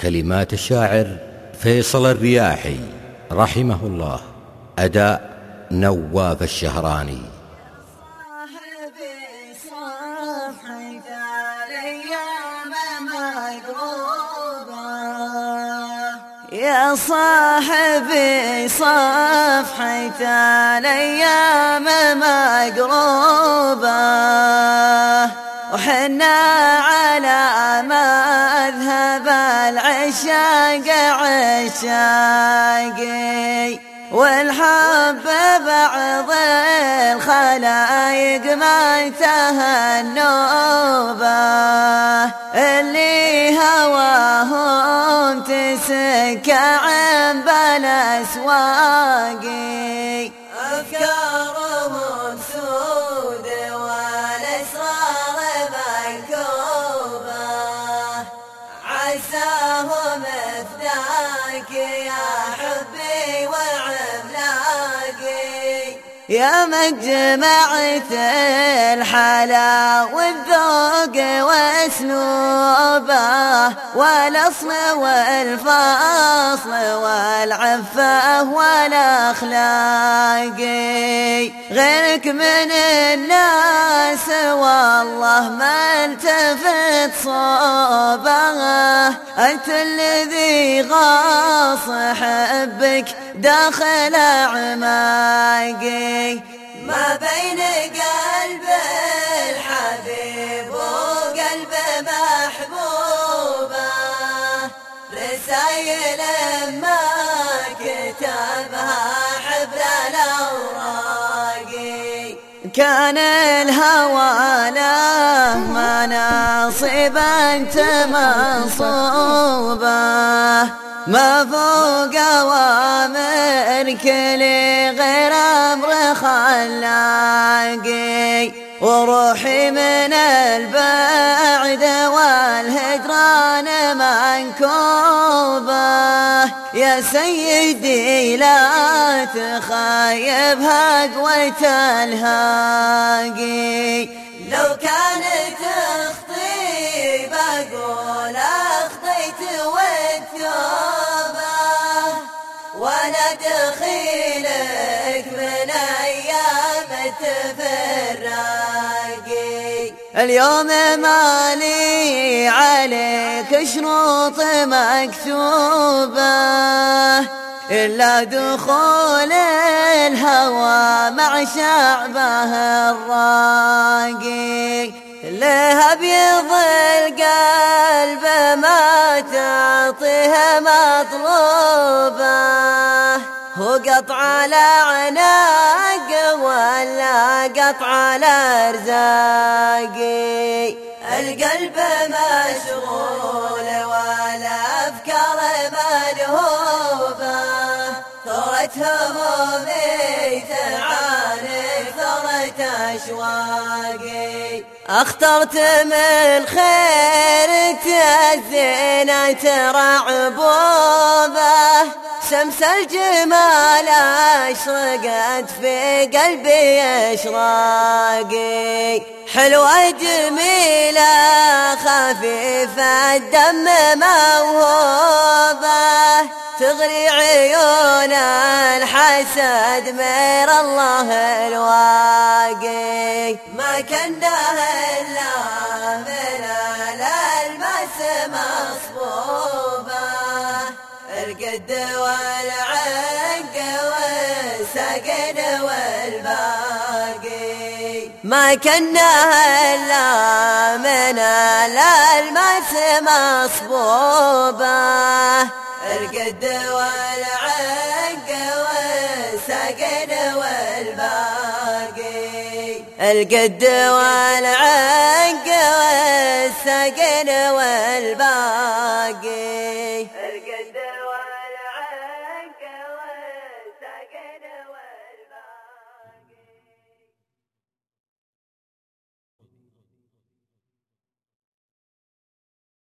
كلمات الشاعر فيصل الرياحي رحمه الله، أداء نواف الشهراني. يا صاحبي صفحة الأيام مقروبة، وحنا على مذهب العشاق عشاقي، والحب بعض الخلايق ما انتهى النوبة، اللي هواهم تسكع بالأسواق، أفكارهم سود والأسرار منكوبة، عساهم فداك يا حبي وعملاقي، يا مجمعة الحلا والذوق واسلوبه، والاصل والفاصل والعفه والاخلاق، غيرك من الناس والله ما التفت صوبه، انت الذي غاص حبك داخل اعماقي، ما بين قلب الحبيب وقلب محبوبه، رسايل ما كتبها حبل الاوراق، كان الهوى له مناصب انت منصوبه، ما فوق أوامرك لي غير أمر خلاقي، وروحي من البعد والهجران منكوبة، يا سيدي لا تخيبها قوة الهاقي، لو كانت أخطي بقول أخطيت والتوبة، ولا دخيلك من أيام التفراقي، اليوم مالي عليك شروط مكتوبة، إلا دخول الهوى مع شعبه الراقي، ليه أبيض القلب ما تعطيه مطلوبه، هو قطع على عناق ولا قطع على ارزاقي، القلب مشغول والافكار ملهوبه، ثرت همومي تعانق ثرت اشواقي، اخترت من خير الزينة رعبوبه، شمس الجمال اشرقت في قلبي اشراقي، حلوة جميلة خفيفة الدم موهوبة، تغري عيون الحسد مير الله الواقي، ما كناها إلا من الألماس مصبوبة، القد والعنق والسقن والباقي، ما كناها إلا من الألماس مصبوبة، القد والعنق والسقن والباقي، القد والعنق والسقن والباقي.